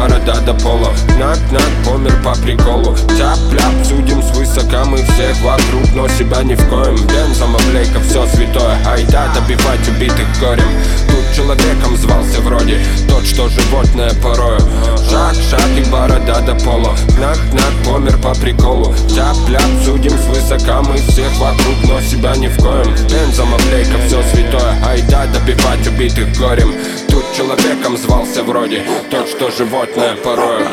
борода до пола. Нак-нак, помер по приколу. Тяп-ляп, судим свысока мы всех вокруг, но себя ни в коем. Бензом облейка, все святое. Айда добивать убитых горем. Тут человеком звался вроде тот, что животное порою. Шаг-шаг и борода до пола. Нак-нак, помер по приколу. Тяп-ляп, судим свысока мы всех вокруг, но себя ни в коем. Бензом облейка, все святое. Айда добивать убитых горем. Тут человеком звался вроде тот, что животное порою.